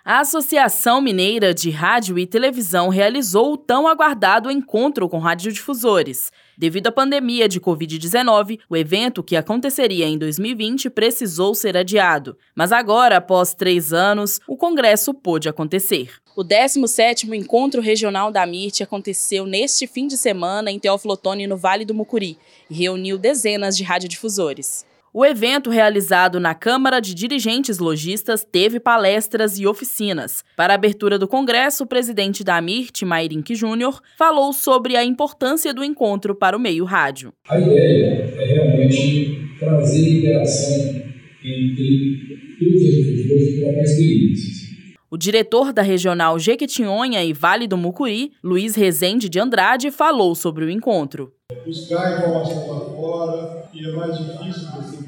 A Associação Mineira de Rádio e Televisão realizou o tão aguardado encontro com radiodifusores. Devido à pandemia de Covid-19, o evento, que aconteceria em 2020, precisou ser adiado. Mas agora, após 3 anos, o congresso pôde acontecer. O 17º Encontro Regional da AMIRT aconteceu neste fim de semana em Teófilo Otoni, no Vale do Mucuri, e reuniu dezenas de radiodifusores. O evento, realizado na Câmara de Dirigentes Lojistas, teve palestras e oficinas. Para a abertura do congresso, o presidente da AMIRT, Mairink Júnior, falou sobre a importância do encontro para o meio rádio. A ideia é realmente trazer interação entre todos os difusores e trocar experiências. O diretor da Regional Jequitinhonha e Vale do Mucuri, Luiz Rezende de Andrade, falou sobre o encontro. Buscar informação lá fora, e é mais difícil você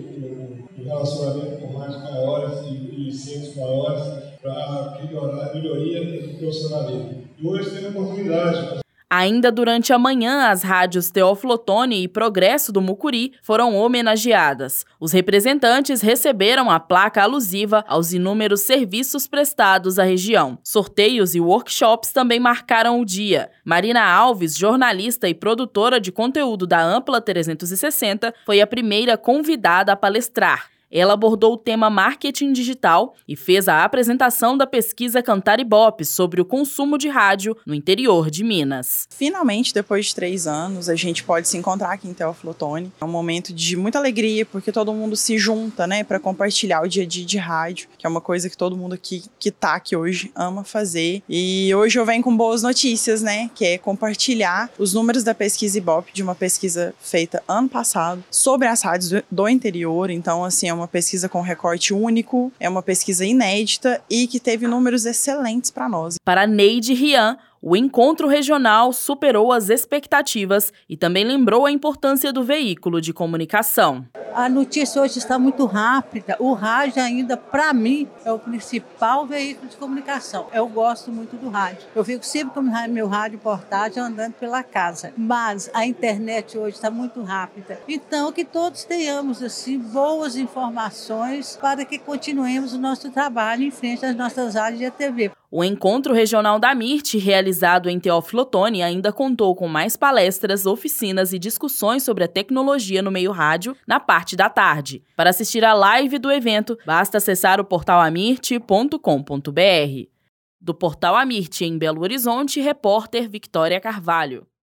ter um relacionamento com rádios maiores e centros maiores para melhoria do profissionalismo. E hoje tem a oportunidade. Ainda durante a manhã, as rádios Teófilo Otoni e Progresso do Mucuri foram homenageadas. Os representantes receberam a placa alusiva aos inúmeros serviços prestados à região. Sorteios e workshops também marcaram o dia. Marina Alves, jornalista e produtora de conteúdo da Ampla 360, foi a primeira convidada a palestrar. Ela abordou o tema marketing digital e fez a apresentação da pesquisa Cantar Ibope sobre o consumo de rádio no interior de Minas. Finalmente, depois de 3 anos, a gente pode se encontrar aqui em Teófilo Otoni. É um momento de muita alegria, porque todo mundo se junta, para compartilhar o dia a dia de rádio, que é uma coisa que todo mundo aqui que tá aqui hoje ama fazer. E hoje eu venho com boas notícias, que é compartilhar os números da pesquisa Ibope, de uma pesquisa feita ano passado, sobre as rádios do interior. Então, assim, é uma pesquisa com recorte único, é uma pesquisa inédita e que teve números excelentes para nós. Para Neide Rian, o encontro regional superou as expectativas e também lembrou a importância do veículo de comunicação. A notícia hoje está muito rápida. O rádio ainda, para mim, é o principal veículo de comunicação. Eu gosto muito do rádio. Eu fico sempre com meu rádio portátil andando pela casa. Mas a internet hoje está muito rápida. Então, que todos tenhamos assim boas informações para que continuemos o nosso trabalho em frente às nossas rádios e à TV. O encontro regional da AMIRT, realizado em Teófilo Otoni, ainda contou com mais palestras, oficinas e discussões sobre a tecnologia no meio rádio na parte da tarde. Para assistir a live do evento, basta acessar o portal amirt.com.br. Do portal AMIRT em Belo Horizonte, repórter Victoria Carvalho.